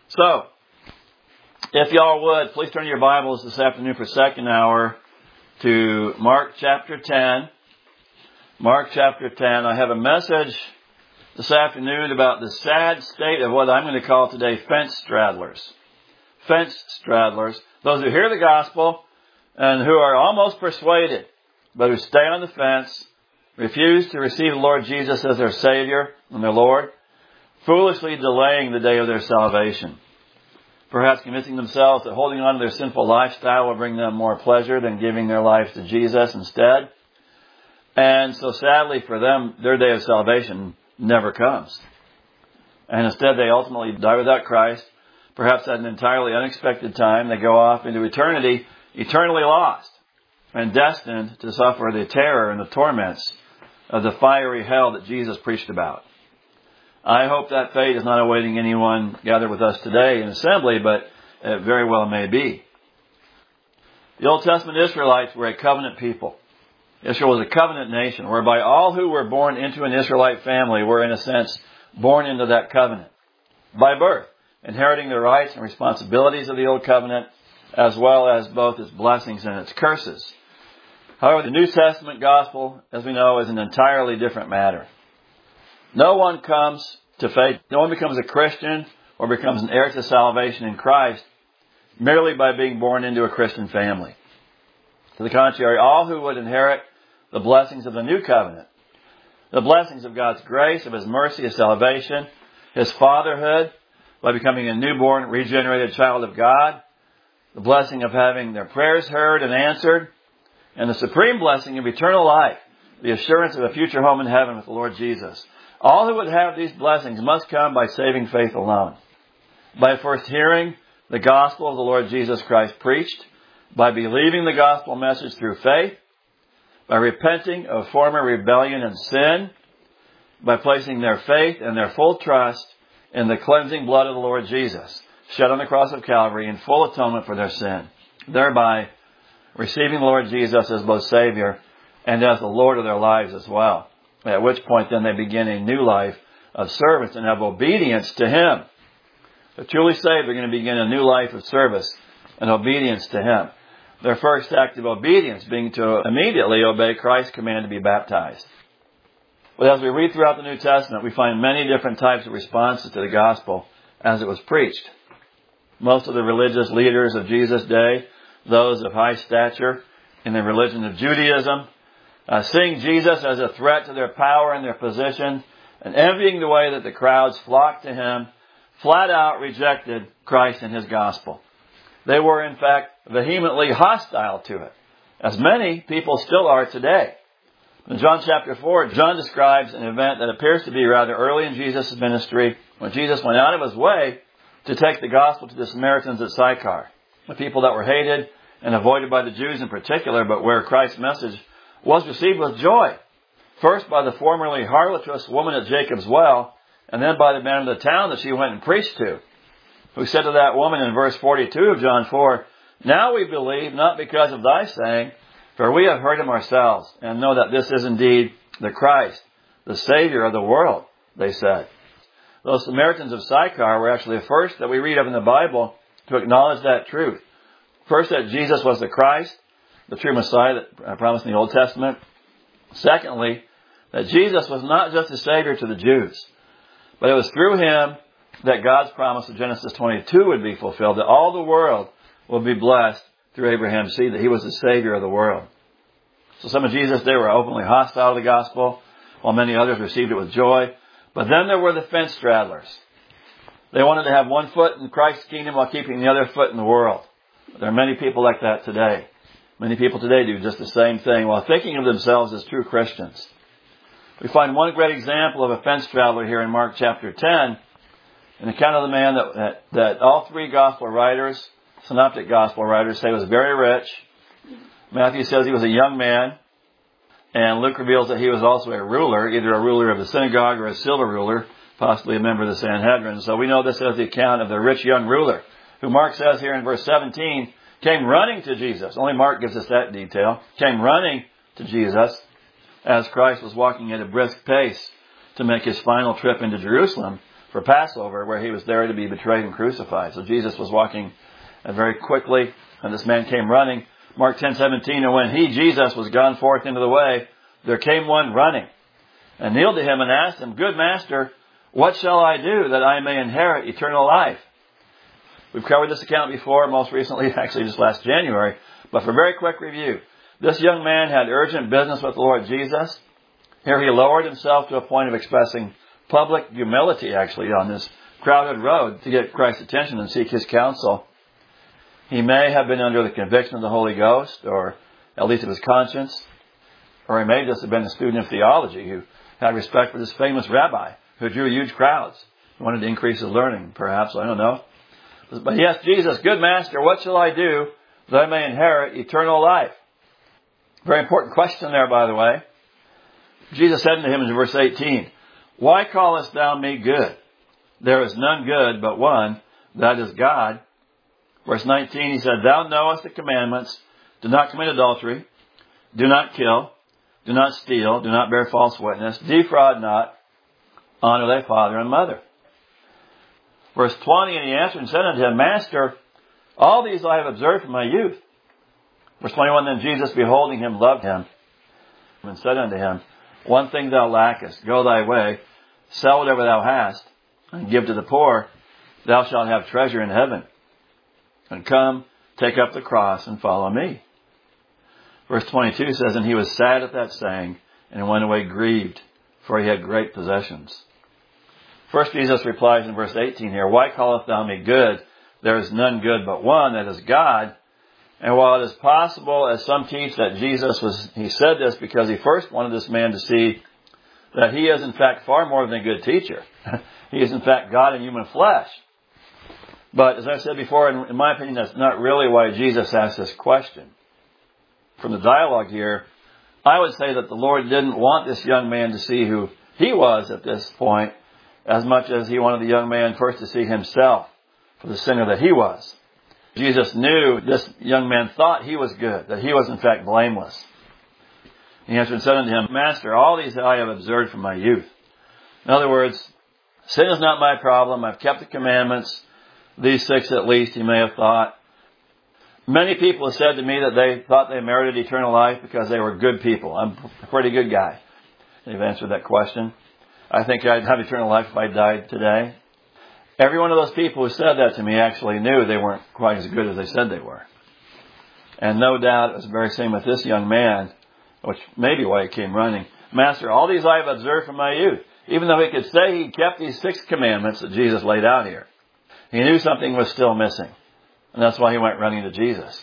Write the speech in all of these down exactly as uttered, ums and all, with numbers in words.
So, if y'all would, please turn your Bibles this afternoon for second hour to Mark chapter ten. Mark chapter ten. I have a message this afternoon about the sad state of what I'm going to call today fence straddlers. Fence straddlers. Those who hear the gospel and who are almost persuaded, but who stay on the fence, refuse to receive the Lord Jesus as their Savior and their Lord, foolishly delaying the day of their salvation. Perhaps convincing themselves that holding on to their sinful lifestyle will bring them more pleasure than giving their life to Jesus instead. And so sadly for them, their day of salvation never comes. And instead they ultimately die without Christ, perhaps at an entirely unexpected time. They go off into eternity, eternally lost, and destined to suffer the terror and the torments of the fiery hell that Jesus preached about. I hope that fate is not awaiting anyone gathered with us today in assembly, but it very well may be. The Old Testament Israelites were a covenant people. Israel was a covenant nation, whereby all who were born into an Israelite family were, in a sense, born into that covenant by birth, inheriting the rights and responsibilities of the Old Covenant, as well as both its blessings and its curses. However, the New Testament gospel, as we know, is an entirely different matter. No one comes to faith, no one becomes a Christian or becomes an heir to salvation in Christ merely by being born into a Christian family. To the contrary, all who would inherit the blessings of the new covenant, the blessings of God's grace, of His mercy, His salvation, His fatherhood, by becoming a newborn, regenerated child of God, the blessing of having their prayers heard and answered, and the supreme blessing of eternal life, the assurance of a future home in heaven with the Lord Jesus. All who would have these blessings must come by saving faith alone. By first hearing the gospel of the Lord Jesus Christ preached, by believing the gospel message through faith, by repenting of former rebellion and sin, by placing their faith and their full trust in the cleansing blood of the Lord Jesus, shed on the cross of Calvary in full atonement for their sin, thereby receiving the Lord Jesus as both Savior and as the Lord of their lives as well. At which point then they begin a new life of service and of obedience to Him. If they're truly saved, they're going to begin a new life of service and obedience to Him. Their first act of obedience being to immediately obey Christ's command to be baptized. But as we read throughout the New Testament, we find many different types of responses to the gospel as it was preached. Most of the religious leaders of Jesus' day, those of high stature in the religion of Judaism, uh, seeing Jesus as a threat to their power and their position, and envying the way that the crowds flocked to Him, flat out rejected Christ and His gospel. They were, in fact, vehemently hostile to it, as many people still are today. In John chapter four, John describes an event that appears to be rather early in Jesus' ministry, when Jesus went out of His way to take the gospel to the Samaritans at Sychar, the people that were hated and avoided by the Jews in particular, but where Christ's message was received with joy. First by the formerly harlotous woman at Jacob's well, and then by the man of the town that she went and preached to, who said to that woman in verse forty-two of John four, "Now we believe, not because of thy saying, for we have heard Him ourselves, and know that this is indeed the Christ, the Savior of the world," they said. Those Samaritans of Sychar were actually the first that we read of in the Bible to acknowledge that truth. First, that Jesus was the Christ, the true Messiah that promised in the Old Testament. Secondly, that Jesus was not just a Savior to the Jews, but it was through Him that God's promise of Genesis twenty-two would be fulfilled, that all the world will be blessed through Abraham's seed, that He was the Savior of the world. So some of Jesus' day were openly hostile to the gospel, while many others received it with joy. But then there were the fence straddlers. They wanted to have one foot in Christ's kingdom while keeping the other foot in the world. There are many people like that today. Many people today do just the same thing while thinking of themselves as true Christians. We find one great example of a fence straddler here in Mark chapter ten, an account of the man that, that, that all three gospel writers, synoptic gospel writers, say was very rich. Matthew says he was a young man, and Luke reveals that he was also a ruler, either a ruler of the synagogue or a civil ruler, possibly a member of the Sanhedrin. So we know this as the account of the rich young ruler, who Mark says here in verse seventeen, came running to Jesus. Only Mark gives us that detail. Came running to Jesus as Christ was walking at a brisk pace to make His final trip into Jerusalem for Passover, where he was there to be betrayed and crucified. So Jesus was walking and very quickly, and this man came running. Mark ten seventeen, and when he, Jesus, was gone forth into the way, there came one running, and kneeled to him and asked him, Good Master, what shall I do that I may inherit eternal life? We've covered this account before, most recently, actually just last January, but for very quick review. This young man had urgent business with the Lord Jesus. Here he lowered himself to a point of expressing public humility, actually, on this crowded road to get Christ's attention and seek his counsel. He may have been under the conviction of the Holy Ghost, or at least of his conscience, or he may just have been a student of theology who had respect for this famous rabbi who drew huge crowds. He wanted to increase his learning, perhaps, I don't know. But he asked Jesus, Good Master, what shall I do that I may inherit eternal life? Very important question there, by the way. Jesus said to him in verse eighteen, Why callest thou me good? There is none good but one, that is God. Verse nineteen, he said, Thou knowest the commandments, do not commit adultery, do not kill, do not steal, do not bear false witness, defraud not, honor thy father and mother. Verse twenty, and he answered and said unto him, Master, all these I have observed from my youth. Verse twenty-one, then Jesus, beholding him, loved him, and said unto him, One thing thou lackest, go thy way, sell whatever thou hast, and give to the poor, thou shalt have treasure in heaven. And come, take up the cross, and follow me. Verse twenty-two says, And he was sad at that saying, and went away grieved, for he had great possessions. First Jesus replies in verse eighteen here, Why callest thou me good? There is none good but one, that is God. And while it is possible, as some teach, that Jesus was, he said this because he first wanted this man to see that he is in fact far more than a good teacher. He is in fact God in human flesh. But as I said before, in, in my opinion, that's not really why Jesus asked this question. From the dialogue here, I would say that the Lord didn't want this young man to see who he was at this point, as much as he wanted the young man first to see himself for the sinner that he was. Jesus knew this young man thought he was good, that he was in fact blameless. He answered and said unto him, Master, all these I have observed from my youth. In other words, sin is not my problem. I've kept the commandments. These six at least, he may have thought. Many people have said to me that they thought they merited eternal life because they were good people. I'm a pretty good guy. They've answered that question. I think I'd have eternal life if I died today. Every one of those people who said that to me actually knew they weren't quite as good as they said they were. And no doubt it was the very same with this young man, which may be why he came running. Master, all these I have observed from my youth. Even though he could say he kept these six commandments that Jesus laid out here, he knew something was still missing. And that's why he went running to Jesus.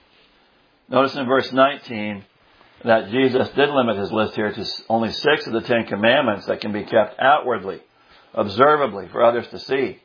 Notice in verse nineteen that Jesus did limit his list here to only six of the Ten Commandments that can be kept outwardly, observably, for others to see.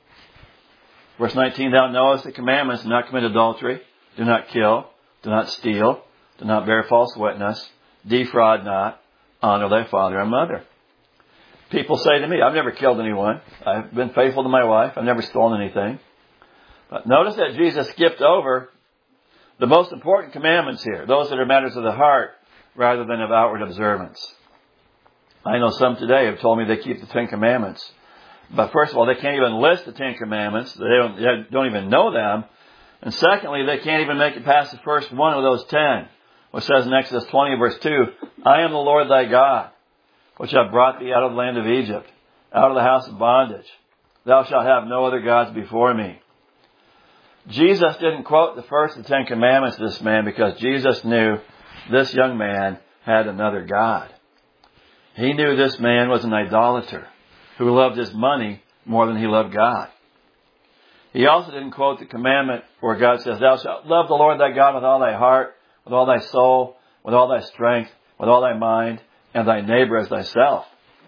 Verse nineteen, Thou knowest the commandments, do not commit adultery, do not kill, do not steal, do not bear false witness, defraud not, honor thy father and mother. People say to me, I've never killed anyone. I've been faithful to my wife. I've never stolen anything. But notice that Jesus skipped over the most important commandments here, those that are matters of the heart rather than of outward observance. I know some today have told me they keep the Ten Commandments. But first of all, they can't even list the Ten Commandments. They don't, they don't even know them. And secondly, they can't even make it past the first one of those ten, which says in Exodus twenty, verse two, I am the Lord thy God, which have brought thee out of the land of Egypt, out of the house of bondage. Thou shalt have no other gods before me. Jesus didn't quote the first of the Ten Commandments to this man because Jesus knew this young man had another God. He knew this man was an idolater who loved his money more than he loved God. He also didn't quote the commandment where God says, Thou shalt love the Lord thy God with all thy heart, with all thy soul, with all thy strength, with all thy mind, and thy neighbor as thyself.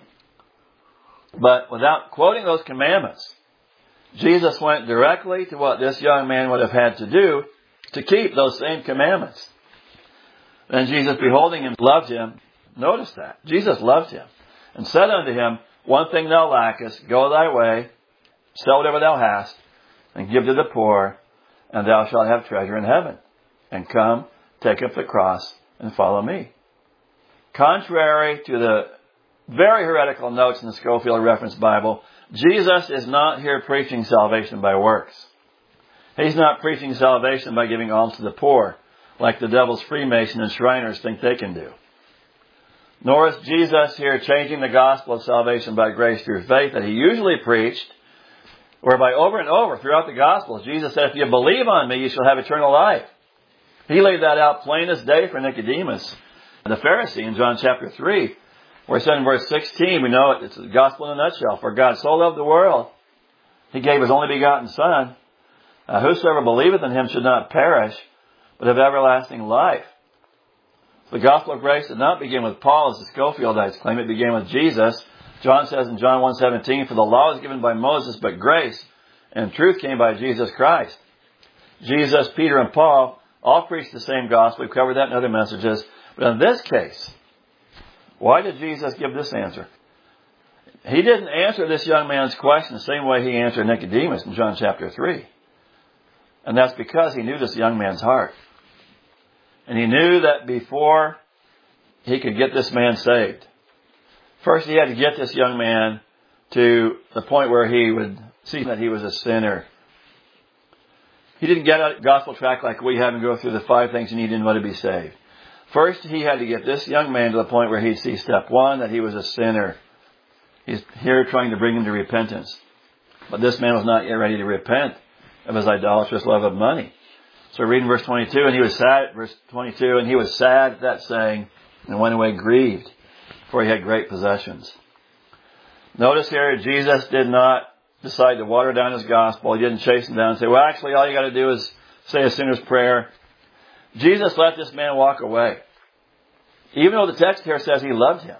But without quoting those commandments, Jesus went directly to what this young man would have had to do to keep those same commandments. Then Jesus, beholding him, loved him. Notice that. Jesus loved him and said unto him, One thing thou lackest, go thy way, sell whatever thou hast, and give to the poor, and thou shalt have treasure in heaven. And come, take up the cross, and follow me. Contrary to the very heretical notes in the Scofield Reference Bible. Jesus is not here preaching salvation by works. He's not preaching salvation by giving alms to the poor, like the devil's Freemason and Shriners think they can do. Nor is Jesus here changing the gospel of salvation by grace through faith that he usually preached, whereby over and over throughout the Gospels, Jesus said, if you believe on me, you shall have eternal life. He laid that out plain as day for Nicodemus, the Pharisee, in John chapter three, where he said in verse sixteen, we know it, it's the gospel in a nutshell. For God so loved the world, he gave his only begotten Son. Uh, whosoever believeth in him should not perish, but have everlasting life. The gospel of grace did not begin with Paul, as the Scofieldites claim. It began with Jesus. John says in John one seventeen, for the law was given by Moses, but grace and truth came by Jesus Christ. Jesus, Peter, and Paul all preached the same gospel. We've covered that in other messages. But in this case, why did Jesus give this answer? He didn't answer this young man's question the same way he answered Nicodemus in John chapter three. And that's because he knew this young man's heart. And he knew that before he could get this man saved, first he had to get this young man to the point where he would see that he was a sinner. He didn't get a gospel tract like we have and go through the five things you need to know to be saved. First, he had to get this young man to the point where he'd see step one, that he was a sinner. He's here trying to bring him to repentance. But this man was not yet ready to repent of his idolatrous love of money. So reading verse twenty-two, and he was sad, verse twenty-two, and he was sad at that saying, and went away grieved, for he had great possessions. Notice here, Jesus did not decide to water down his gospel. He didn't chase him down and say, well, actually, all you got to do is say a sinner's prayer. Jesus let this man walk away, even though the text here says he loved him.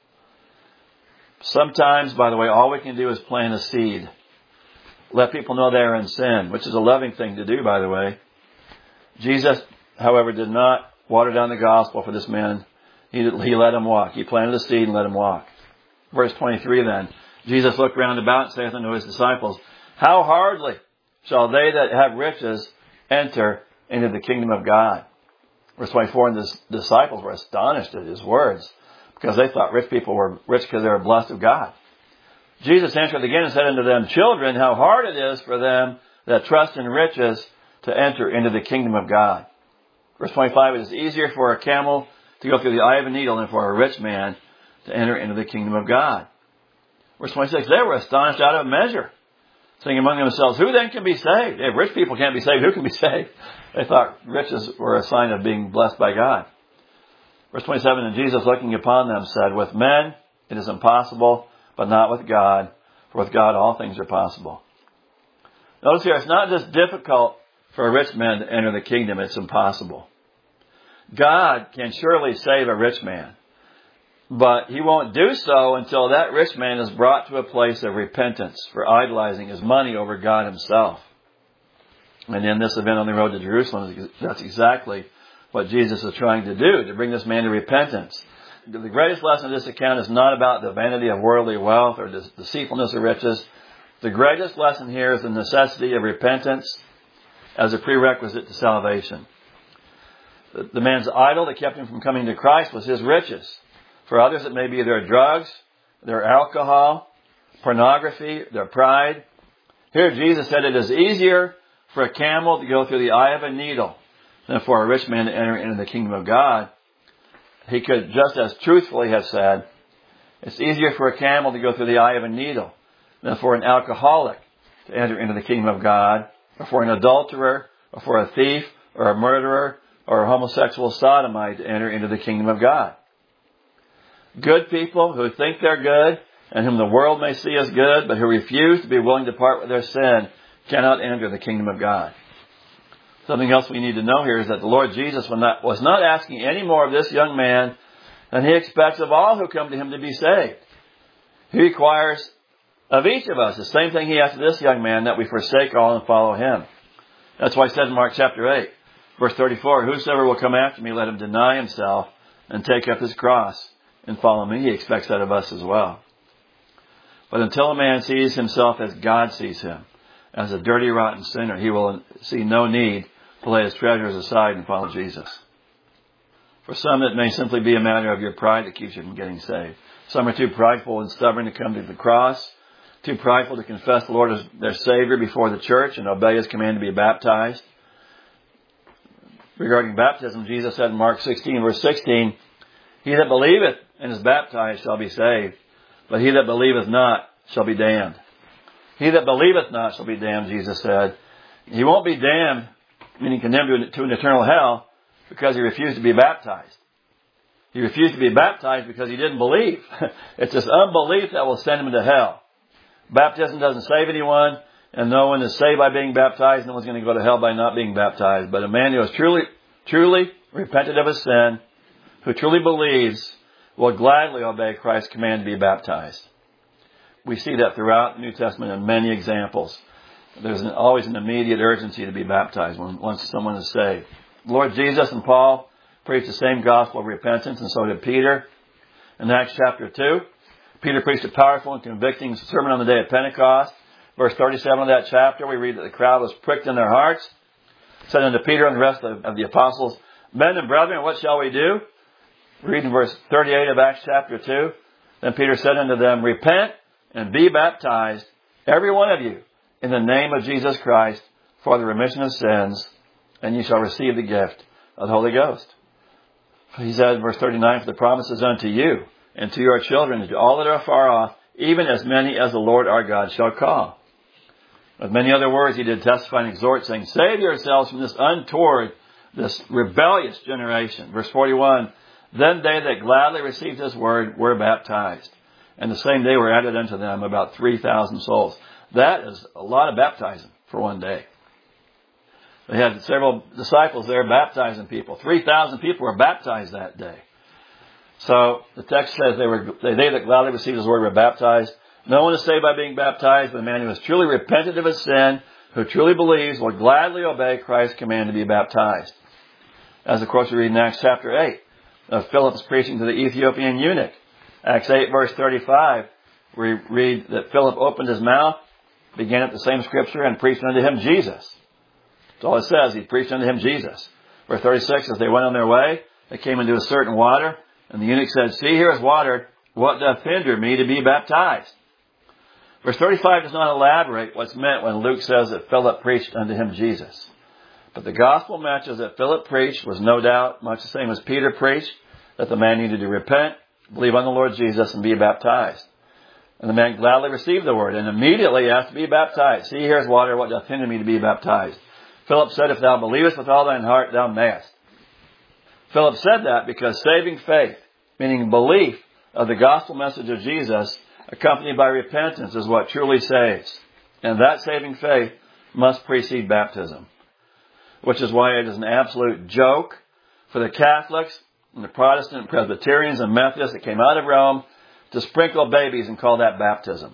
Sometimes, by the way, all we can do is plant a seed. Let people know they are in sin, which is a loving thing to do, by the way. Jesus, however, did not water down the gospel for this man. He, he let him walk. He planted a seed and let him walk. Verse twenty-three then, Jesus looked round about and saith unto his disciples, how hardly shall they that have riches enter into the kingdom of God? Verse twenty-four, and the disciples were astonished at his words, because they thought rich people were rich because they were blessed of God. Jesus answered again and said unto them, children, how hard it is for them that trust in riches to enter into the kingdom of God. Verse twenty-five, it is easier for a camel to go through the eye of a needle than for a rich man to enter into the kingdom of God. Verse twenty-six, they were astonished out of measure, saying among themselves, who then can be saved? If rich people can't be saved, who can be saved? They thought riches were a sign of being blessed by God. Verse twenty-seven, and Jesus looking upon them said, with men it is impossible, but not with God, for with God all things are possible. Notice here, it's not just difficult for a rich man to enter the kingdom, it's impossible. God can surely save a rich man, but he won't do so until that rich man is brought to a place of repentance for idolizing his money over God himself. And in this event on the road to Jerusalem, that's exactly what Jesus is trying to do, to bring this man to repentance. The greatest lesson of this account is not about the vanity of worldly wealth or the deceitfulness of riches. The greatest lesson here is the necessity of repentance as a prerequisite to salvation. The, the man's idol that kept him from coming to Christ was his riches. For others, it may be their drugs, their alcohol, pornography, their pride. Here, Jesus said it is easier for a camel to go through the eye of a needle than for a rich man to enter into the kingdom of God. He could just as truthfully have said, it's easier for a camel to go through the eye of a needle than for an alcoholic to enter into the kingdom of God, or for an adulterer, or for a thief, or a murderer, or a homosexual sodomite to enter into the kingdom of God. Good people who think they're good, and whom the world may see as good, but who refuse to be willing to part with their sin, cannot enter the kingdom of God. Something else we need to know here is that the Lord Jesus was not asking any more of this young man than he expects of all who come to him to be saved. He requires of each of us the same thing he asked of this young man, that we forsake all and follow him. That's why he said in Mark chapter eight, verse thirty-four, whosoever will come after me, let him deny himself and take up his cross and follow me. He expects that of us as well. But until a man sees himself as God sees him, as a dirty, rotten sinner, he will see no need to lay his treasures aside and follow Jesus. For some, it may simply be a matter of your pride that keeps you from getting saved. Some are too prideful and stubborn to come to the cross, too prideful to confess the Lord as their Savior before the church and obey His command to be baptized. Regarding baptism, Jesus said in Mark sixteen, verse sixteen, "He that believeth and is baptized shall be saved, but he that believeth not shall be damned." He that believeth not shall be damned, Jesus said. He won't be damned, meaning condemned to an, to an eternal hell, because he refused to be baptized. He refused to be baptized because he didn't believe. It's this unbelief that will send him to hell. Baptism doesn't save anyone, and no one is saved by being baptized. No one's going to go to hell by not being baptized. But a man who has truly, truly repented of his sin, who truly believes, will gladly obey Christ's command to be baptized. We see that throughout the New Testament in many examples. There's an, always an immediate urgency to be baptized when once someone is saved. Lord Jesus and Paul preached the same gospel of repentance, and so did Peter. In Acts chapter two, Peter preached a powerful and convicting sermon on the day of Pentecost. Verse thirty-seven of that chapter, we read that the crowd was pricked in their hearts. Said unto Peter and the rest of, of the apostles, "Men and brethren, what shall we do?" We read in verse thirty-eight of Acts chapter two. Then Peter said unto them, "Repent and be baptized, every one of you, in the name of Jesus Christ, for the remission of sins, and you shall receive the gift of the Holy Ghost." He said in verse thirty-nine, "For the promise is unto you, and to your children, and to all that are far off, even as many as the Lord our God shall call." With many other words, he did testify and exhort, saying, "Save yourselves from this untoward, this rebellious generation." Verse forty-one, "Then they that gladly received his word were baptized. And the same day were added unto them about three thousand souls." That is a lot of baptizing for one day. They had several disciples there baptizing people. three thousand people were baptized that day. So the text says they were they, they that gladly received his word were baptized. No one is saved by being baptized, but a man who has truly repented of his sin, who truly believes, will gladly obey Christ's command to be baptized. As of course we read in Acts chapter eight of Philip's preaching to the Ethiopian eunuch. Acts eight verse thirty-five, we read that Philip opened his mouth, began at the same scripture, and preached unto him Jesus. That's all it says. He preached unto him Jesus. Verse thirty-six, as they went on their way, they came into a certain water, and the eunuch said, "See, here is water. What doth hinder me to be baptized?" Verse thirty-five does not elaborate what's meant when Luke says that Philip preached unto him Jesus. But the gospel mentions that Philip preached was no doubt much the same as Peter preached, that the man needed to repent, believe on the Lord Jesus, and be baptized. And the man gladly received the word and immediately asked to be baptized. "See, here is water. What doth hinder me to be baptized?" Philip said, "If thou believest with all thine heart, thou mayest." Philip said that because saving faith, meaning belief of the gospel message of Jesus, accompanied by repentance, is what truly saves. And that saving faith must precede baptism. Which is why it is an absolute joke for the Catholics and the Protestant Presbyterians and Methodists that came out of Rome to sprinkle babies and call that baptism.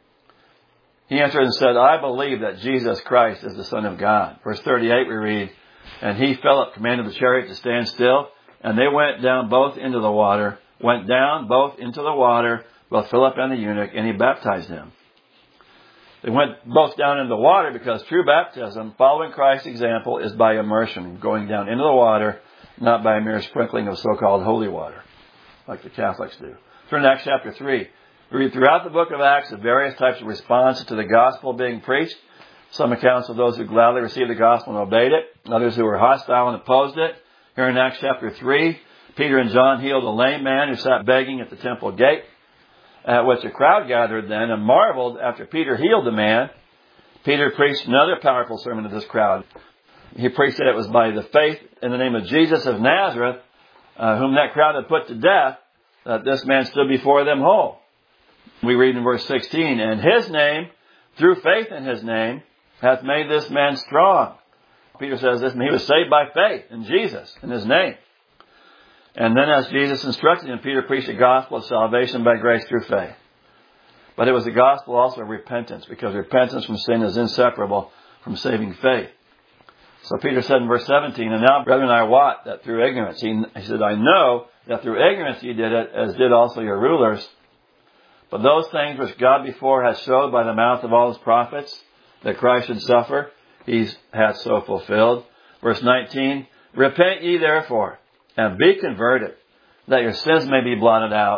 He answered and said, "I believe that Jesus Christ is the Son of God." Verse thirty-eight we read, "And he, Philip, commanded the chariot to stand still, and they went down both into the water, went down both into the water, both Philip and the eunuch, and he baptized him." They went both down into the water because true baptism, following Christ's example, is by immersion, going down into the water, not by a mere sprinkling of so-called holy water, like the Catholics do. Turn to Acts chapter three. We read throughout the book of Acts the various types of responses to the gospel being preached. Some accounts of those who gladly received the gospel and obeyed it. Others who were hostile and opposed it. Here in Acts chapter three, Peter and John healed a lame man who sat begging at the temple gate, at which a crowd gathered then and marveled after Peter healed the man. Peter preached another powerful sermon to this crowd. He preached that it was by the faith in the name of Jesus of Nazareth, uh, whom that crowd had put to death, that this man stood before them whole. We read in verse sixteen, "And his name, through faith in his name, hath made this man strong." Peter says this, and he was saved by faith in Jesus, in his name. And then as Jesus instructed him, Peter preached the gospel of salvation by grace through faith. But it was the gospel also of repentance, because repentance from sin is inseparable from saving faith. So Peter said in verse seventeen, "And now, brethren, I wot that through ignorance," he, he said, "I know that through ignorance ye did it, as did also your rulers. But those things which God before hath showed by the mouth of all his prophets, that Christ should suffer, he hath so fulfilled." Verse nineteen, "Repent ye therefore, and be converted, that your sins may be blotted out,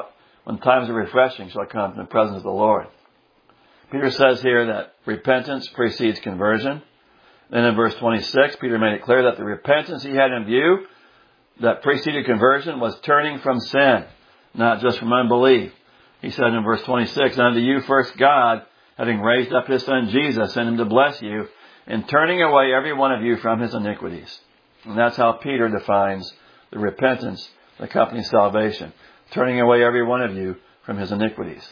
when times of refreshing shall come from the presence of the Lord. Peter says here that repentance precedes conversion. Then in verse twenty-six, Peter made it clear that the repentance he had in view that preceded conversion was turning from sin, not just from unbelief. He said in verse twenty-six, "Unto you first God, having raised up his Son Jesus, sent him to bless you, and turning away every one of you from his iniquities." And that's how Peter defines the repentance that accompanies salvation. Turning away every one of you from his iniquities.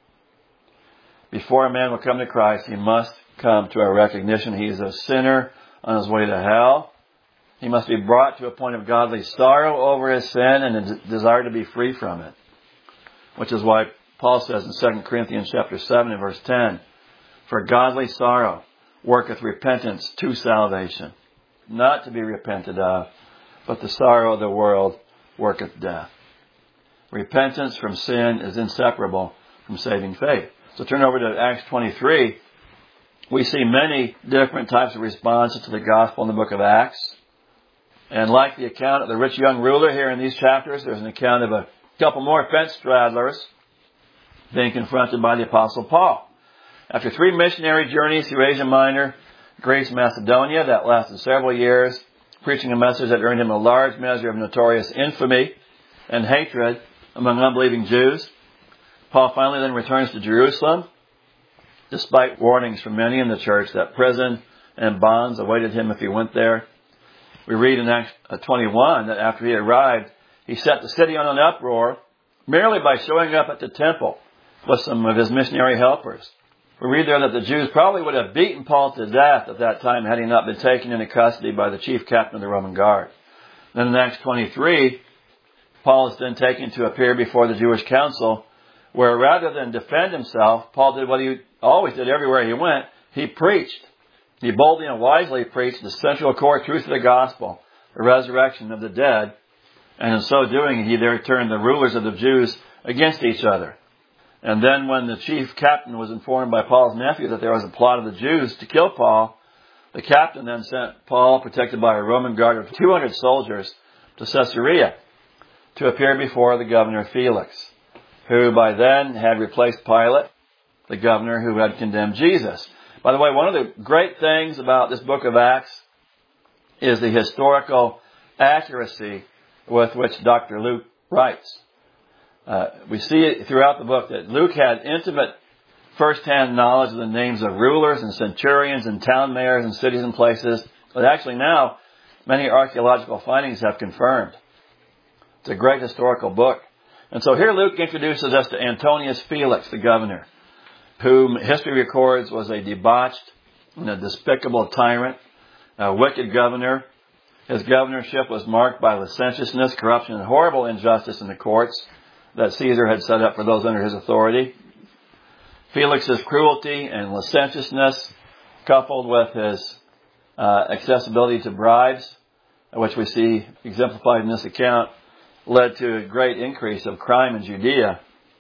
Before a man will come to Christ, he must come to a recognition he is a sinner on his way to hell. He must be brought to a point of godly sorrow over his sin and a desire to be free from it. Which is why Paul says in Second Corinthians chapter seven and verse ten, "For godly sorrow worketh repentance to salvation, not to be repented of, but the sorrow of the world worketh death." Repentance from sin is inseparable from saving faith. So turn over to Acts twenty-three. We see many different types of responses to the gospel in the book of Acts. And like the account of the rich young ruler here in these chapters, there's an account of a couple more fence straddlers being confronted by the Apostle Paul. After three missionary journeys through Asia Minor, Greece, Macedonia, that lasted several years, preaching a message that earned him a large measure of notorious infamy and hatred among unbelieving Jews, Paul finally then returns to Jerusalem, despite warnings from many in the church that prison and bonds awaited him if he went there. We read in Acts twenty-one that after he arrived, he set the city on an uproar merely by showing up at the temple with some of his missionary helpers. We read there that the Jews probably would have beaten Paul to death at that time had he not been taken into custody by the chief captain of the Roman guard. Then in Acts twenty-three, Paul is then taken to appear before the Jewish council, where rather than defend himself, Paul did what he always did everywhere he went. He preached. He boldly and wisely preached the central core truth of the gospel, the resurrection of the dead. And in so doing, he there turned the rulers of the Jews against each other. And then when the chief captain was informed by Paul's nephew that there was a plot of the Jews to kill Paul, the captain then sent Paul, protected by a Roman guard of two hundred soldiers, to Caesarea to appear before the governor Felix, who by then had replaced Pilate, the governor who had condemned Jesus. By the way, one of the great things about this book of Acts is the historical accuracy with which Doctor Luke writes. Uh, we see it throughout the book that Luke had intimate first-hand knowledge of the names of rulers and centurions and town mayors and cities and places that actually now many archaeological findings have confirmed. It's a great historical book. And so here Luke introduces us to Antonius Felix, the governor, whom history records was a debauched and a despicable tyrant, a wicked governor. His governorship was marked by licentiousness, corruption, and horrible injustice in the courts that Caesar had set up for those under his authority. Felix's cruelty and licentiousness, coupled with his uh, accessibility to bribes, which we see exemplified in this account, led to a great increase of crime in Judea.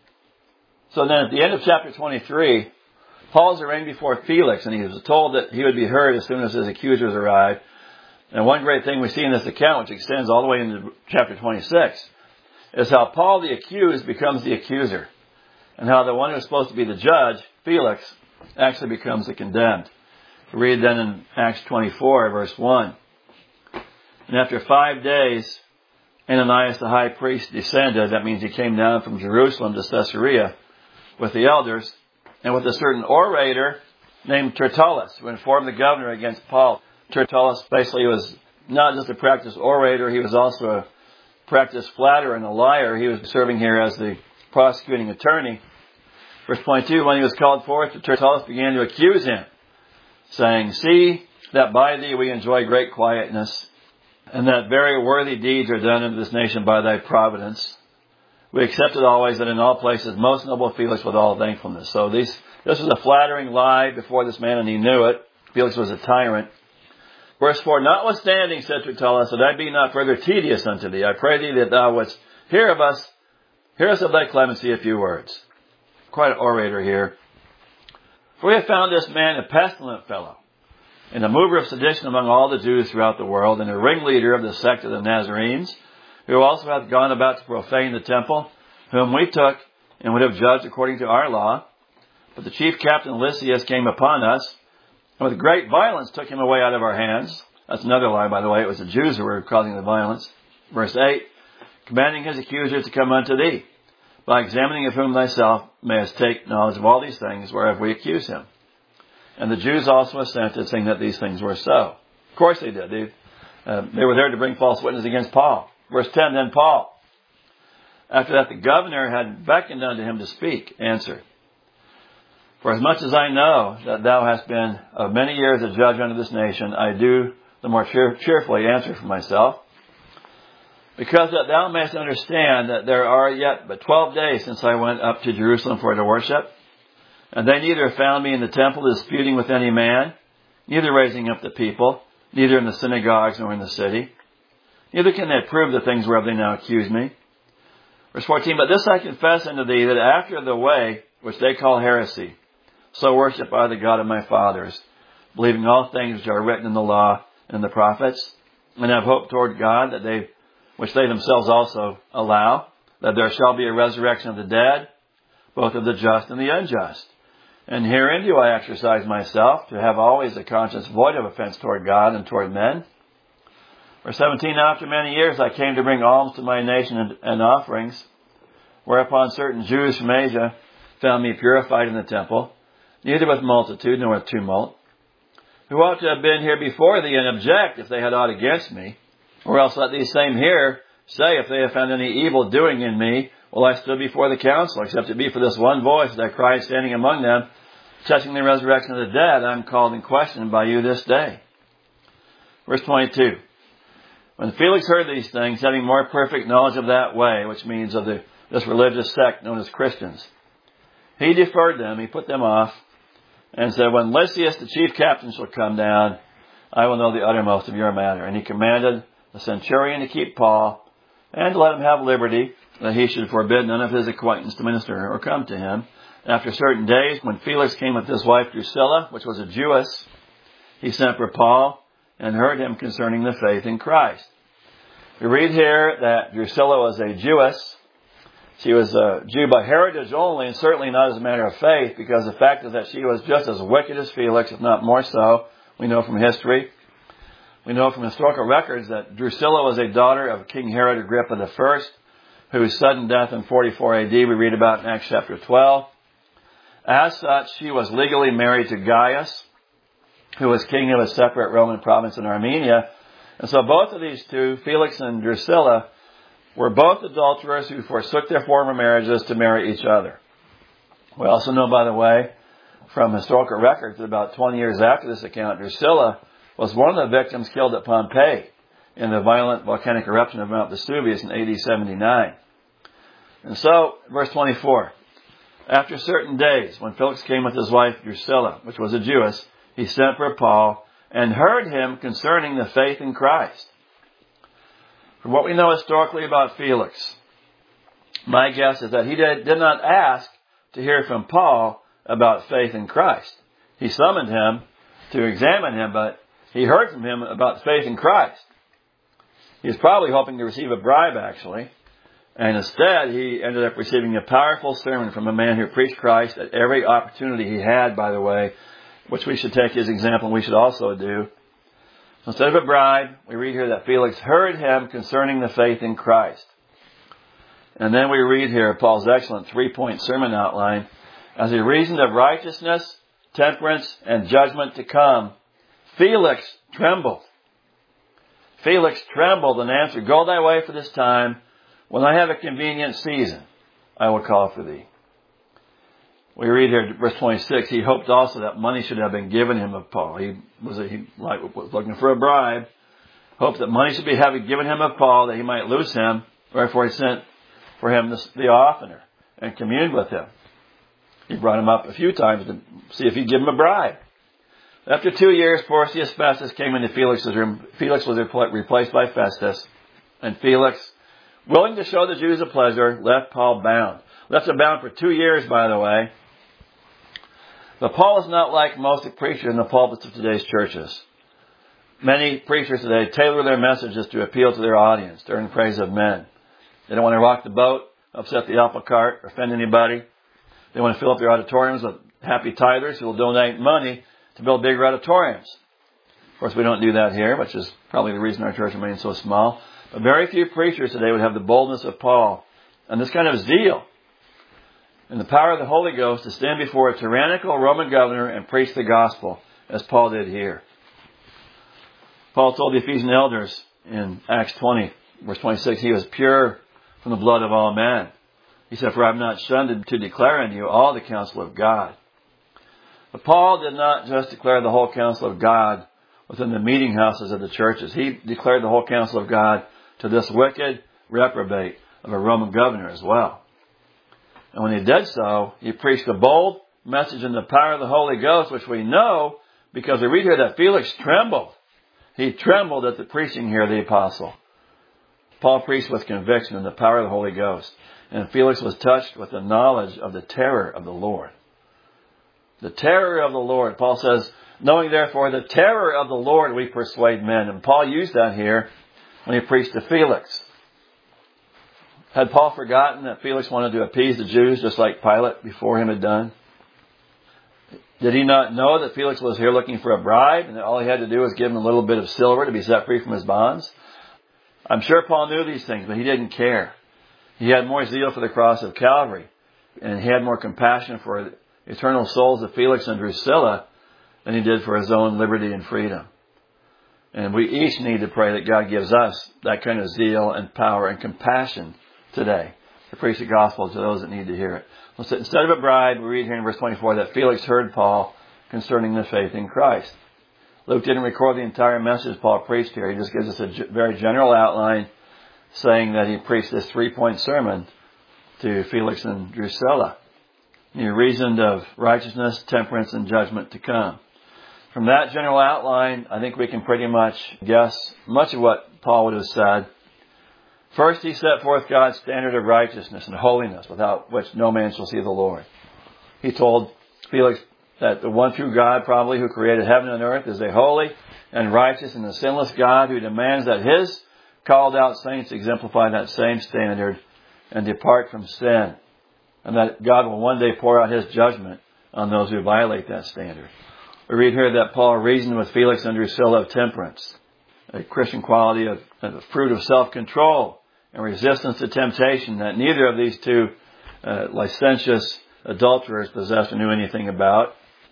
So then at the end of chapter twenty-three, Paul is arraigned before Felix, and he was told that he would be heard as soon as his accusers arrived. And one great thing we see in this account, which extends all the way into chapter twenty-six, is how Paul the accused becomes the accuser, and how the one who's supposed to be the judge, Felix, actually becomes the condemned. We read then in Acts twenty-four, verse one. And after five days, Ananias the high priest descended, that means he came down from Jerusalem to Caesarea, with the elders, and with a certain orator named Tertullus, who informed the governor against Paul. Tertullus basically was not just a practiced orator, he was also a practiced flatterer and a liar. He was serving here as the prosecuting attorney. Verse twenty-two, when he was called forth, Tertullus began to accuse him, saying, "See that by thee we enjoy great quietness, and that very worthy deeds are done in this nation by thy providence. We accept it always that in all places most noble Felix with all thankfulness." So these, this was a flattering lie before this man, and he knew it. Felix was a tyrant. Verse four, "Notwithstanding, said Tertullus, that I be not further tedious unto thee, I pray thee that thou wouldst hear of us, hear us of thy clemency a few words." Quite an orator here. "For we have found this man a pestilent fellow, and a mover of sedition among all the Jews throughout the world, and a ringleader of the sect of the Nazarenes, who also hath gone about to profane the temple, whom we took and would have judged according to our law. But the chief captain Lysias came upon us, and with great violence took him away out of our hands. That's another lie, by the way. It was the Jews who were causing the violence. Verse eight, commanding his accusers to come unto thee, by examining of whom thyself mayest take knowledge of all these things whereof we accuse him. And the Jews also assented, saying that these things were so. Of course they did. They, uh, they were there to bring false witness against Paul. Verse ten, then Paul, after that the governor had beckoned unto him to speak, answered, for as much as I know that thou hast been of many years a judge unto this nation, I do the more cheer- cheerfully answer for myself, because that thou mayest understand that there are yet but twelve days since I went up to Jerusalem for to worship, and they neither found me in the temple disputing with any man, neither raising up the people, neither in the synagogues nor in the city. Neither can they prove the things whereof they now accuse me. Verse fourteen, but this I confess unto thee, that after the way which they call heresy, so worship I the God of my fathers, believing all things which are written in the law and in the prophets, and have hope toward God, that they, which they themselves also allow, that there shall be a resurrection of the dead, both of the just and the unjust. And herein do I exercise myself, to have always a conscience void of offense toward God and toward men. Verse seventeen, after many years I came to bring alms to my nation and, and offerings, whereupon certain Jews from Asia found me purified in the temple, neither with multitude nor with tumult, who ought to have been here before thee and object if they had aught against me, or else let these same here say, if they have found any evil doing in me, will I stood before the council, except it be for this one voice that I cried standing among them, touching the resurrection of the dead, I am called in question by you this day. Verse twenty-two. When Felix heard these things, having more perfect knowledge of that way, which means of the, this religious sect known as Christians, he deferred them, he put them off, and said, when Lysias the chief captain shall come down, I will know the uttermost of your matter. And he commanded the centurion to keep Paul, and to let him have liberty, that he should forbid none of his acquaintance to minister or come to him. After certain days, when Felix came with his wife Drusilla, which was a Jewess, he sent for Paul, and heard him concerning the faith in Christ. We read here that Drusilla was a Jewess. She was a Jew by heritage only, and certainly not as a matter of faith, because the fact is that she was just as wicked as Felix, if not more so. We know from history. We know from historical records that Drusilla was a daughter of King Herod Agrippa the First, whose sudden death in forty-four A D we read about in Acts chapter twelve. As such, she was legally married to Gaius, who was king of a separate Roman province in Armenia. And so both of these two, Felix and Drusilla, were both adulterers who forsook their former marriages to marry each other. We also know, by the way, from historical records that about twenty years after this account, Drusilla was one of the victims killed at Pompeii in the violent volcanic eruption of Mount Vesuvius in A D seventy-nine. And so, verse twenty-four, after certain days, when Felix came with his wife Drusilla, which was a Jewess, he sent for Paul, and heard him concerning the faith in Christ. From what we know historically about Felix, my guess is that he did, did not ask to hear from Paul about faith in Christ. He summoned him to examine him, but he heard from him about faith in Christ. He was probably hoping to receive a bribe, actually. And instead, he ended up receiving a powerful sermon from a man who preached Christ at every opportunity he had, by the way, which we should take his example and we should also do. So instead of a bribe, we read here that Felix heard him concerning the faith in Christ. And then we read here Paul's excellent three-point sermon outline. As he reasoned of righteousness, temperance, and judgment to come, Felix trembled. Felix trembled and answered, go thy way for this time. When I have a convenient season, I will call for thee. We read here, verse twenty-six, he hoped also that money should have been given him of Paul. He was, a, he like, was looking for a bribe. Hoped that money should be having given him of Paul, that he might lose him. Wherefore he sent for him the, the oftener and communed with him. He brought him up a few times to see if he'd give him a bribe. After two years, Porcius Festus came into Felix's room. Felix was replaced by Festus. And Felix, willing to show the Jews a pleasure, left Paul bound. Left him bound for two years, by the way. But Paul is not like most preachers in the pulpits of today's churches. Many preachers today tailor their messages to appeal to their audience. They're in praise of men. They don't want to rock the boat upset the apple cart, or offend anybody. They want to fill up their auditoriums with happy tithers who will donate money to build bigger auditoriums. Of course, we don't do that here, which is probably the reason our church remains so small. But very few preachers today would have the boldness of Paul and this kind of zeal and the power of the Holy Ghost to stand before a tyrannical Roman governor and preach the gospel, as Paul did here. Paul told the Ephesian elders in Acts twenty, verse twenty-six, he was pure from the blood of all men. He said, for I have not shunned to declare unto you all the counsel of God. But Paul did not just declare the whole counsel of God within the meeting houses of the churches. He declared the whole counsel of God to this wicked reprobate of a Roman governor as well. And when he did so, he preached a bold message in the power of the Holy Ghost, which we know because we read here that Felix trembled. He trembled at the preaching here of the apostle. Paul preached with conviction in the power of the Holy Ghost. And Felix was touched with the knowledge of the terror of the Lord. The terror of the Lord. Paul says, knowing therefore the terror of the Lord we persuade men. And Paul used that here when he preached to Felix. Had Paul forgotten that Felix wanted to appease the Jews just like Pilate before him had done? Did he not know that Felix was here looking for a bribe and that all he had to do was give him a little bit of silver to be set free from his bonds? I'm sure Paul knew these things, but he didn't care. He had more zeal for the cross of Calvary, and he had more compassion for the eternal souls of Felix and Drusilla than he did for his own liberty and freedom. And we each need to pray that God gives us that kind of zeal and power and compassion today to preach the gospel to those that need to hear it. Instead of a bribe, we read here in verse twenty-four that Felix heard Paul concerning the faith in Christ. Luke didn't record the entire message Paul preached here. He just gives us a very general outline saying that he preached this three-point sermon to Felix and Drusilla. He reasoned of righteousness, temperance, and judgment to come. From that general outline, I think we can pretty much guess much of what Paul would have said. First, he set forth God's standard of righteousness and holiness, without which no man shall see the Lord. He told Felix that the one true God, probably, who created heaven and earth, is a holy and righteous and a sinless God who demands that his called out saints exemplify that same standard and depart from sin. And that God will one day pour out his judgment on those who violate that standard. We read here that Paul reasoned with Felix and Drusilla of temperance, a Christian quality of, of the fruit of self-control and resistance to temptation that neither of these two uh, licentious adulterers possessed or knew anything about.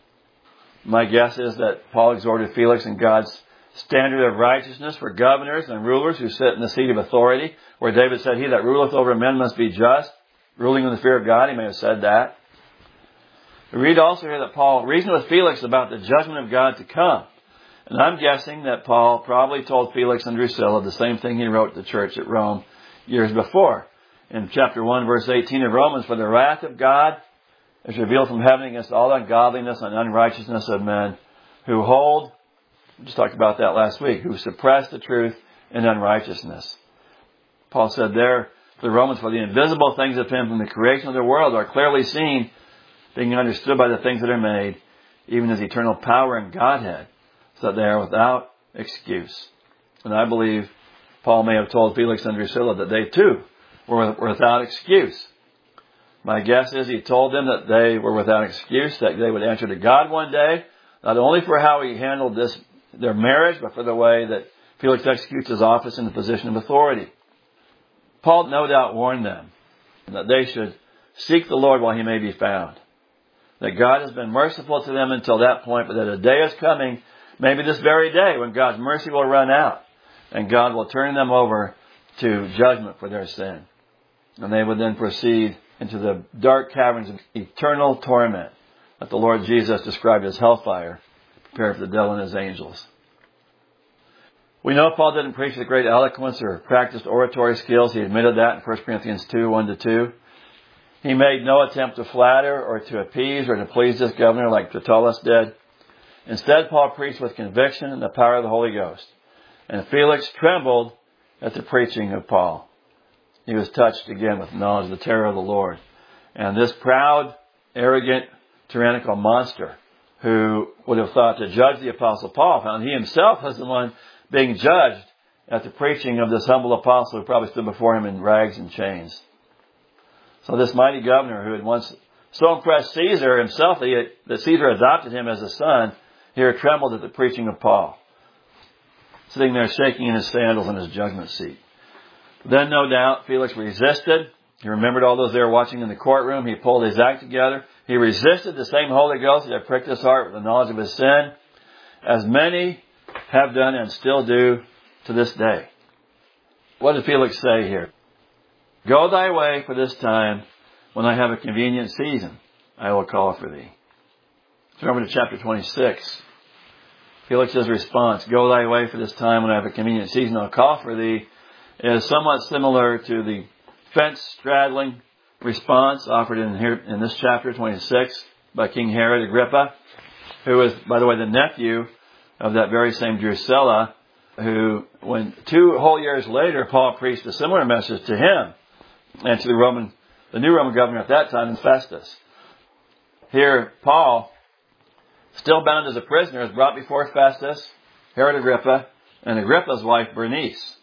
My guess is that Paul exhorted Felix in God's standard of righteousness for governors and rulers who sit in the seat of authority, where David said, he that ruleth over men must be just, ruling in the fear of God. He may have said that. We read also here that Paul reasoned with Felix about the judgment of God to come. And I'm guessing that Paul probably told Felix and Drusilla the same thing he wrote to the church at Rome years before. In chapter one, verse eighteen of Romans, for the wrath of God is revealed from heaven against all ungodliness and unrighteousness of men who hold, we just talked about that last week, who suppress the truth in unrighteousness. Paul said there to the Romans, for the invisible things of him from the creation of the world are clearly seen, being understood by the things that are made, even his eternal power and Godhead, so that they are without excuse. And I believe Paul may have told Felix and Drusilla that they too were without excuse. My guess is he told them that they were without excuse, that they would answer to God one day, not only for how he handled this, their marriage, but for the way that Felix executes his office in the position of authority. Paul no doubt warned them that they should seek the Lord while he may be found. That God has been merciful to them until that point, but that a day is coming, maybe this very day, when God's mercy will run out and God will turn them over to judgment for their sin. And they would then proceed into the dark caverns of eternal torment that the Lord Jesus described as hellfire, prepared for the devil and his angels. We know Paul didn't preach with great eloquence or practiced oratory skills. He admitted that in First Corinthians two, one to two. He made no attempt to flatter or to appease or to please this governor like Tertullus did. Instead, Paul preached with conviction and the power of the Holy Ghost. And Felix trembled at the preaching of Paul. He was touched again with knowledge of the terror of the Lord. And this proud, arrogant, tyrannical monster who would have thought to judge the Apostle Paul found he himself was the one being judged at the preaching of this humble apostle who probably stood before him in rags and chains. So this mighty governor who had once so impressed Caesar himself that, he had, that Caesar adopted him as a son, here trembled at the preaching of Paul, sitting there shaking in his sandals in his judgment seat. Then, no doubt, Felix resisted. He remembered all those there watching in the courtroom. He pulled his act together. He resisted the same Holy Ghost that had pricked his heart with the knowledge of his sin, as many have done and still do to this day. What did Felix say here? Go thy way for this time. When I have a convenient season, I will call for thee. Turn over to chapter twenty-six. Felix's response, go thy way for this time. When I have a convenient season, I'll call for thee, is somewhat similar to the fence-straddling response offered in here in this chapter twenty-six by King Herod Agrippa, who was, by the way, the nephew of that very same Drusilla, who, when two whole years later, Paul preached a similar message to him and to the Roman, the new Roman governor at that time, Festus. Here, Paul, still bound as a prisoner, is brought before Festus, Herod Agrippa, and Agrippa's wife Bernice.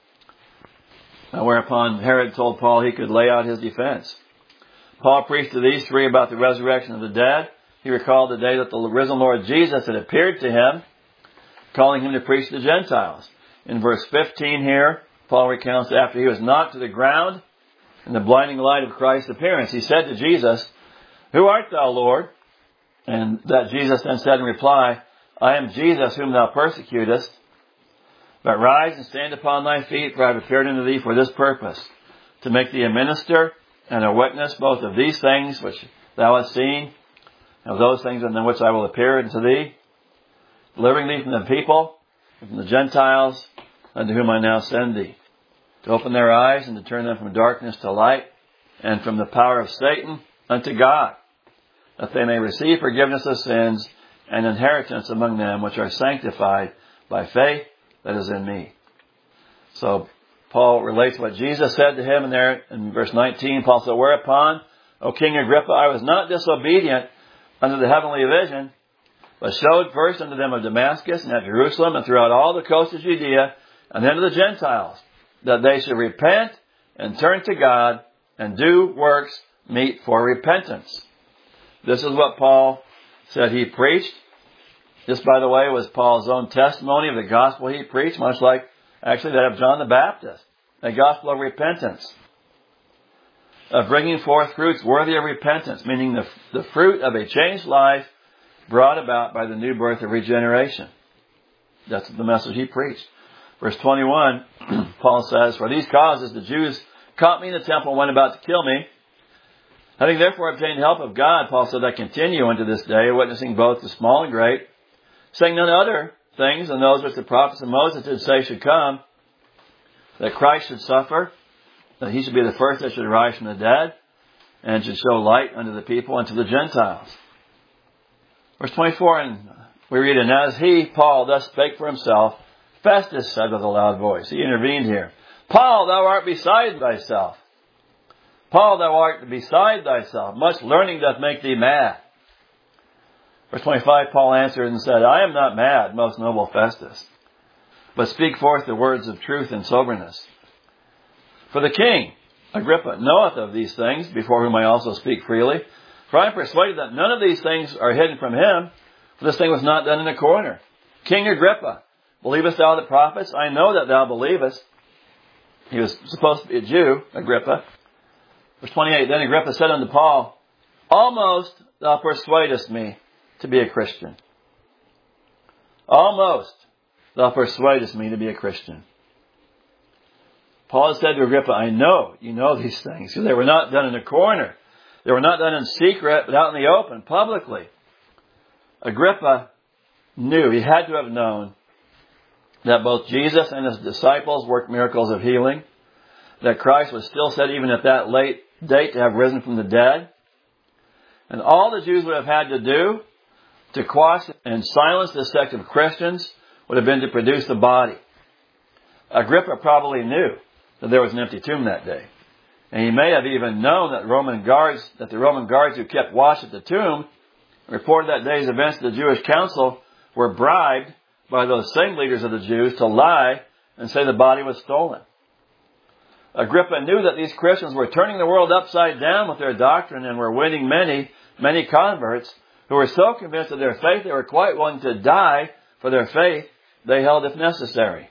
Now, whereupon Herod told Paul he could lay out his defense. Paul preached to these three about the resurrection of the dead. He recalled the day that the risen Lord Jesus had appeared to him, calling him to preach to the Gentiles. In verse fifteen here, Paul recounts after he was knocked to the ground in the blinding light of Christ's appearance, he said to Jesus, who art thou, Lord? And that Jesus then said in reply, I am Jesus whom thou persecutest. But rise and stand upon thy feet, for I have appeared unto thee for this purpose, to make thee a minister and a witness both of these things which thou hast seen, and of those things in which I will appear unto thee, delivering thee from the people, and from the Gentiles, unto whom I now send thee, to open their eyes and to turn them from darkness to light, and from the power of Satan unto God, that they may receive forgiveness of sins and inheritance among them which are sanctified by faith that is in me. So Paul relates what Jesus said to him, and there in verse nineteen, Paul said, whereupon, O King Agrippa, I was not disobedient unto the heavenly vision, but showed first unto them of Damascus and at Jerusalem and throughout all the coast of Judea, and then to the Gentiles, that they should repent and turn to God and do works meet for repentance. This is what Paul said he preached. This, by the way, was Paul's own testimony of the gospel he preached, much like actually that of John the Baptist, a gospel of repentance, of bringing forth fruits worthy of repentance, meaning the, the fruit of a changed life brought about by the new birth of regeneration. That's the message he preached. Verse twenty-one, Paul says, for these causes the Jews caught me in the temple and went about to kill me. Having therefore obtained help of God, Paul said, I continue unto this day, witnessing both to small and great, saying none other things than those which the prophets of Moses did say should come, that Christ should suffer, that he should be the first that should rise from the dead, and should show light unto the people and to the Gentiles. Verse twenty-four, and we read, and as he, Paul, thus spake for himself, Festus said with a loud voice, he intervened here, Paul, thou art beside thyself. Paul, thou art beside thyself. Much learning doth make thee mad. Verse twenty-five, Paul answered and said, I am not mad, most noble Festus, but speak forth the words of truth and soberness. For the king, Agrippa, knoweth of these things, before whom I also speak freely. For I am persuaded that none of these things are hidden from him, for this thing was not done in a corner. King Agrippa, believest thou the prophets? I know that thou believest. He was supposed to be a Jew, Agrippa. Verse twenty-eight, then Agrippa said unto Paul, almost thou persuadest me to be a Christian. Almost thou persuadest me to be a Christian. Paul said to Agrippa, I know you know these things. Because they were not done in a corner. They were not done in secret, but out in the open, publicly. Agrippa knew, he had to have known, that both Jesus and his disciples worked miracles of healing, that Christ was still said even at that late date to have risen from the dead. And all the Jews would have had to do to quash and silence this sect of Christians would have been to produce the body. Agrippa probably knew that there was an empty tomb that day. And he may have even known that Roman guards, that the Roman guards who kept watch at the tomb reported that day's events to the Jewish council were bribed by those same leaders of the Jews to lie and say the body was stolen. Agrippa knew that these Christians were turning the world upside down with their doctrine and were winning many, many converts who were so convinced of their faith they were quite willing to die for their faith they held if necessary.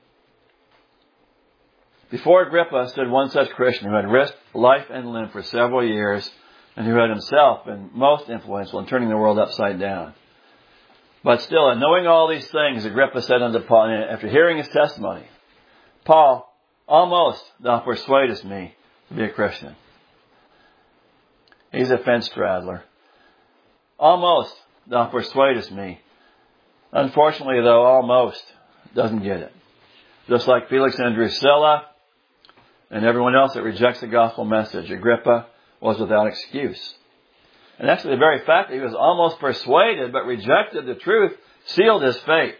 Before Agrippa stood one such Christian who had risked life and limb for several years and who had himself been most influential in turning the world upside down. But still, in knowing all these things, Agrippa said unto Paul, after hearing his testimony, Paul, almost thou persuadest me to be a Christian. He's a fence straddler. Almost thou persuadest me. Unfortunately, though, almost doesn't get it. Just like Felix and Drusilla and everyone else that rejects the gospel message, Agrippa was without excuse. And actually, the very fact that he was almost persuaded but rejected the truth sealed his fate.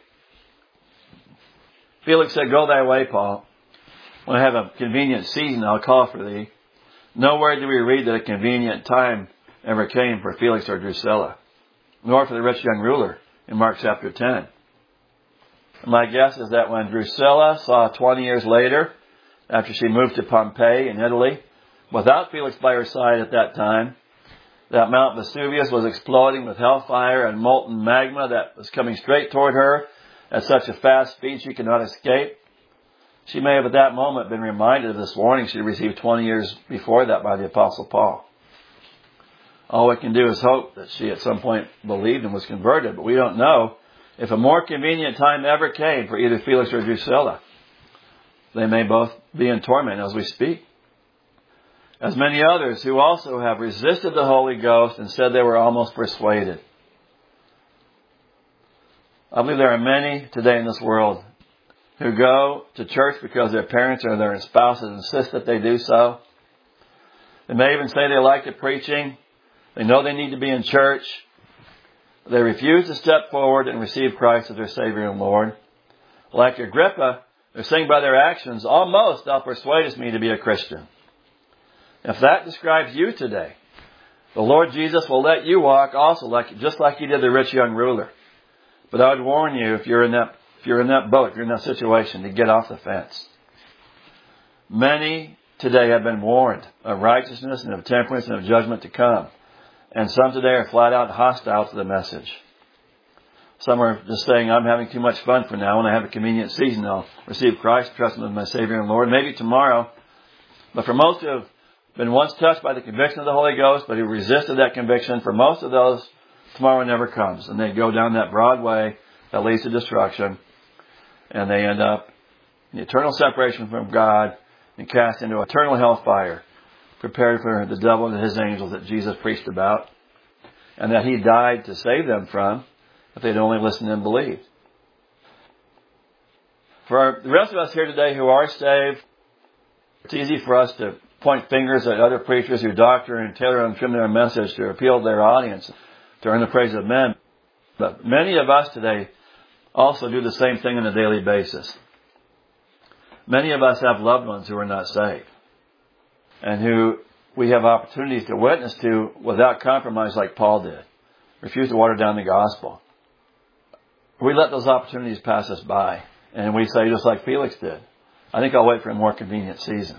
Felix said, Go thy way, Paul. When I have a convenient season, I'll call for thee. Nowhere do we read that a convenient time ever came for Felix or Drusilla, nor for the rich young ruler in Mark chapter ten. My guess is that when Drusilla saw twenty years later, after she moved to Pompeii in Italy, without Felix by her side at that time, that Mount Vesuvius was exploding with hellfire and molten magma that was coming straight toward her at such a fast speed she could not escape. She may have at that moment been reminded of this warning she received twenty years before that by the Apostle Paul. All we can do is hope that she at some point believed and was converted, but we don't know if a more convenient time ever came for either Felix or Drusilla. They may both be in torment as we speak. As many others who also have resisted the Holy Ghost and said they were almost persuaded. I believe there are many today in this world who go to church because their parents or their spouses insist that they do so. They may even say they like the preaching. They know they need to be in church. They refuse to step forward and receive Christ as their Savior and Lord. Like Agrippa, they're saying by their actions, almost thou persuadest me to be a Christian. If that describes you today, the Lord Jesus will let you walk also like just like he did the rich young ruler. But I would warn you, if you're in that if you're in that boat, if you're in that situation, to get off the fence. Many today have been warned of righteousness and of temperance and of judgment to come. And some today are flat out hostile to the message. Some are just saying, I'm having too much fun for now. When I have a convenient season, I'll receive Christ, trust him as my Savior and Lord. Maybe tomorrow. But for most who have been once touched by the conviction of the Holy Ghost, but who resisted that conviction, for most of those, tomorrow never comes. And they go down that broad way that leads to destruction. And they end up in eternal separation from God and cast into eternal hellfire, prepared for the devil and his angels that Jesus preached about, and that he died to save them from, if they'd only listened and believed. For our, the rest of us here today who are saved, it's easy for us to point fingers at other preachers who doctor and tailor and trim their message to appeal to their audience, to earn the praise of men. But many of us today also do the same thing on a daily basis. Many of us have loved ones who are not saved, and who we have opportunities to witness to without compromise like Paul did. Refuse to water down the gospel. We let those opportunities pass us by, and we say just like Felix did, I think I'll wait for a more convenient season.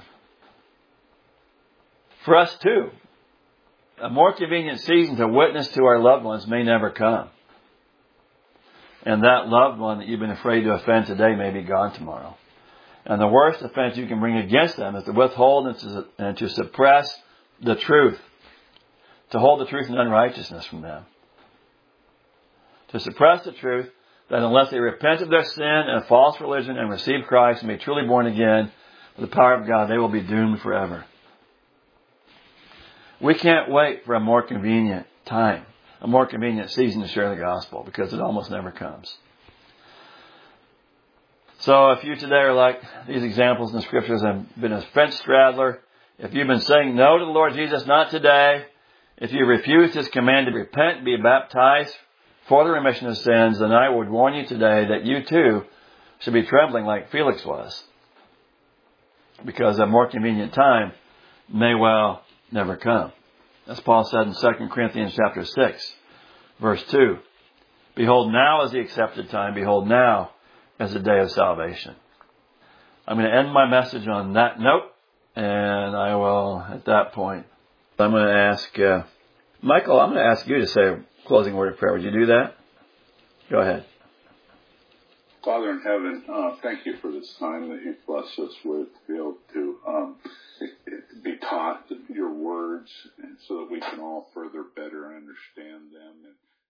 For us too, a more convenient season to witness to our loved ones may never come. And that loved one that you've been afraid to offend today may be gone tomorrow. And the worst offense you can bring against them is to withhold and to, and to suppress the truth. To hold the truth in unrighteousness from them. To suppress the truth that unless they repent of their sin and false religion and receive Christ and be truly born again with the power of God, they will be doomed forever. We can't wait for a more convenient time, a more convenient season to share the gospel, because it almost never comes. So if you today are like these examples in the scriptures and been a fence straddler, if you've been saying no to the Lord Jesus, not today, if you refused his command to repent and be baptized for the remission of sins, then I would warn you today that you too should be trembling like Felix was, because a more convenient time may well never come. As Paul said in Second Corinthians chapter six, verse two, behold, now is the accepted time. Behold, now is the day of salvation. I'm going to end my message on that note. And I will, at that point, I'm going to ask, uh, Michael, I'm going to ask you to say a closing word of prayer. Would you do that? Go ahead. Father in heaven, uh, thank you for this time that you've blessed us with to be able to um, be taught your words, and so that we can all further better understand